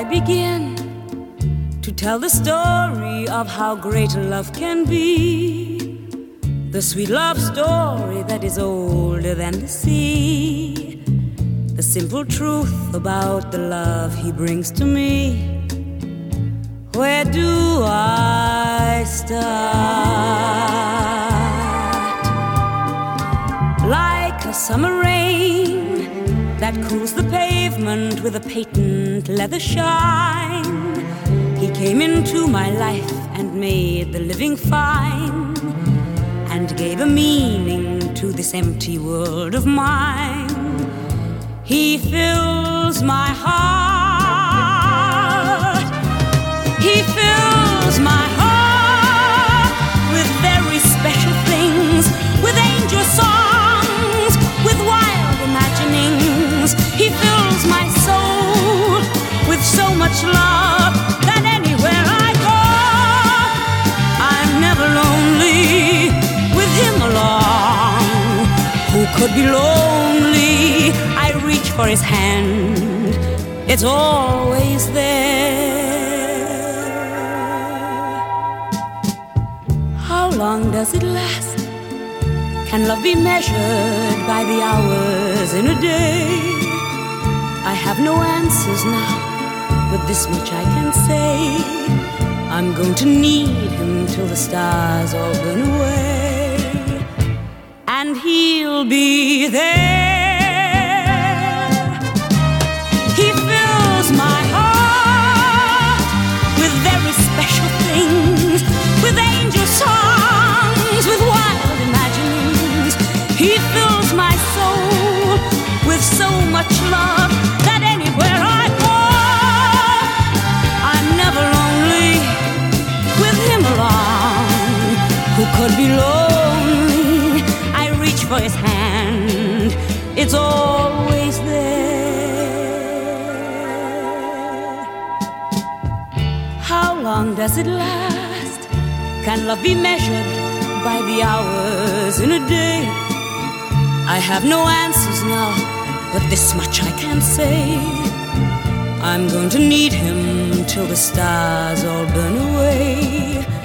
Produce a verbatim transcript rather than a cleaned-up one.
I begin to tell the story of how great love can be, the sweet love story that is older than the sea, the simple truth about the love he brings to me. Where do I start? Like a summer rain that cools the pavement with a patent leather shine, he came into my life and made the living fine, and gave a meaning to this empty world of mine. He fills my heart, he fills my heart with very special things, with angel songs, with wild imaginings. He fills my soul with so much love that anywhere I go, I'm never lonely with him along. Who could be lonely? I reach for his hand, it's always there. How long does it last? Can love be measured by the hours in a day? I have no answers now, but this much I can say: I'm going to need him till the stars all burn away, and he'll be there. He fills my heart with very special things, with angel songs, with wild imaginings. He fills my soul with so much love that anywhere I go, I'm never lonely with him along. Who could be lonely? I reach for his hand, it's always there. How long does it last? Can love be measured by the hours in a day? I have no answers now, but this much I can say: I'm going to need him till the stars all burn away,